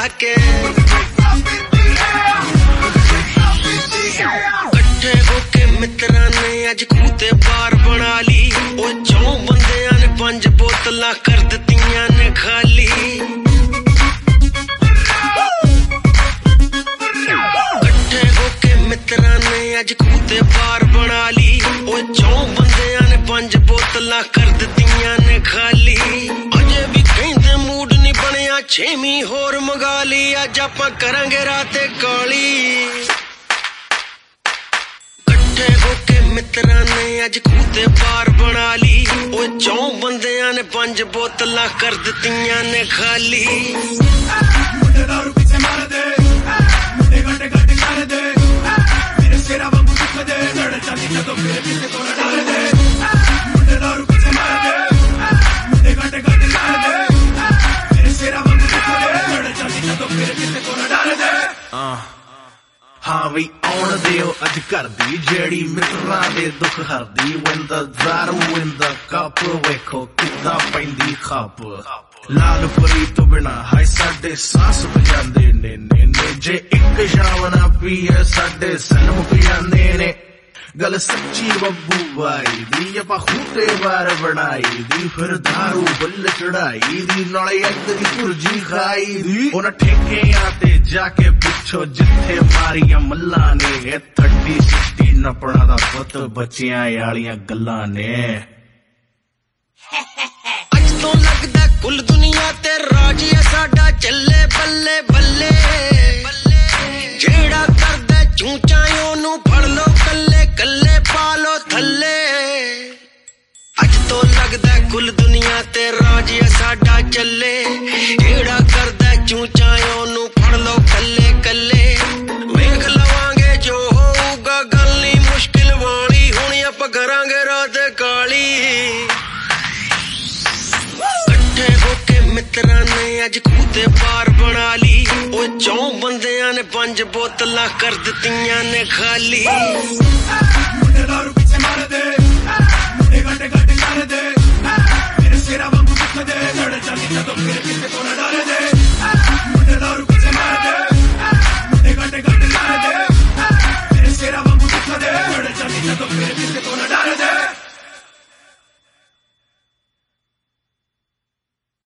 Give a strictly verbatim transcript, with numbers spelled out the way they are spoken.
के कट्ठे होके मित्रां ने अज खूते बार बना ली ओ चौ बंदियां ने पंज बोतलां कर दित्तियां ने खाली कट्ठे होके मित्रां ने अज खूते बार बना ली ओ चौ बंदियां ने पंज बोतलां कर दित्तियां ने खाली अजे भी कहंदे मूड नहीं बनिया छेवीं होर मंगा ली अज आपां करांगे राते काली होके मित्रां ने अज खूते बार बना ली ओ चौ बंदियां ने पंज बोतलां कर दित्तियां ने खाली मुंडे दारू पीछे मार दे मुंडे गड्डे गड्डे कर दे मेरे सिरा वांगू दुख दे लड़ चली जदों फिर किसे को ना डाल दे मुंडे दारू पीछे मार दे मुंडे गड्डे गड्डे कर दे मेरे सिरा वांगू दुख दे लड़ चली जदों फिर किसे को ना डाल दे हाँ भी आउण दिओ अज घर दी जेड़ी मित्रां दे दुख हरदी when the दारू in the cup वेखो किद्दां पैंदी खप लाल परी तो बिना हाय साडे सांस बजांदे ने ने ने जे इक शाम ना पीए साडे सनम पियांदे ने गल सच्ची बब्बू बाई दी ਆਪਾਂ खूते बार बनाई दी फिर दारू बुल चढ़ाई दी नाले अग दी भुर्जी खाई दी उन ठेकियां ते जाके पुछो जिथे मारियां मल्ला ने थर्टी सिक्सटी नपणा दा पुत बच्चियां वालियां गल्लां ने अज तो लगदा कुल दुनिया ते राज है साडा चले बल्ले बल्ले जेड़ा करदा चूचा ओनू फड़ लो कल्ले कल्ले पालो थल्ले अज तो लगदा कुल दुनिया ते राज है साडा चले जेड़ा करदा चूचा ओनू फड़ लो कल्ले कल्ले वेख लवांगे जो होऊगा गल नहीं मुश्किल वाली हुण आपां करांगे रात काली कट्ठे होके मित्रां ने अज खूते बार बना ली ओ चौ बंदियां ने पंज बोतलां कर दित्तियां ने खाली मुंडे दारू पीछे मार दे मुंडे गड्डे गड्डे कर दे मेरे सिरा वांगू दुख दे लड़ चली जदों फिर किसे को ना डाल दे